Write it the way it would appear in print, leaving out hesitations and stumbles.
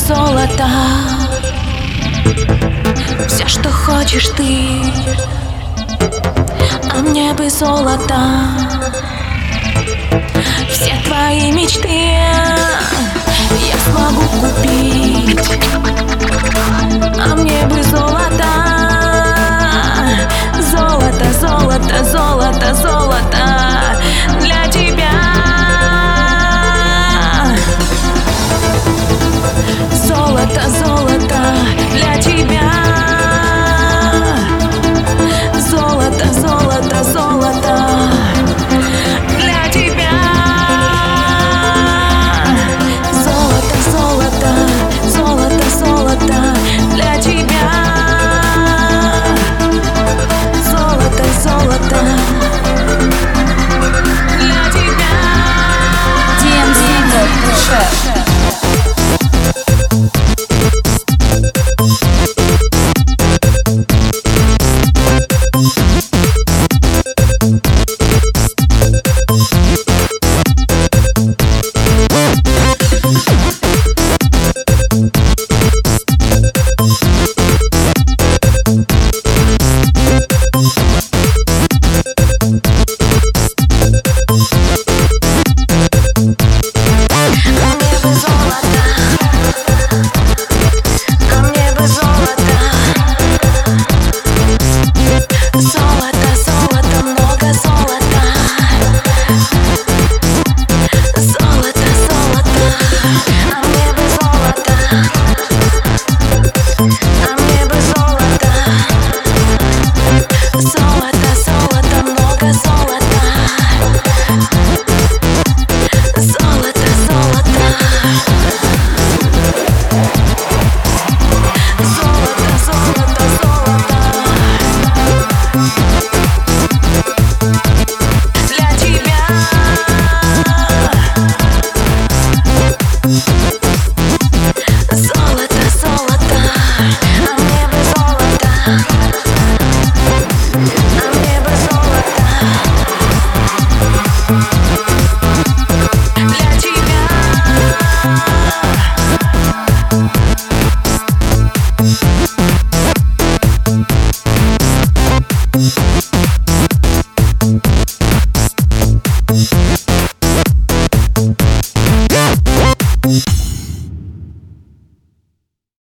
золото. Все, что хочешь ты, а мне бы золото. Все твои мечты я смогу купить, а мне бы золото. Золото, золото, золото, золото для тебя. Золото, золото для тебя. Золото, золото, золото для тебя. Золото, золото, золото, золото для тебя. Золото, золото для тебя. DMZ I'm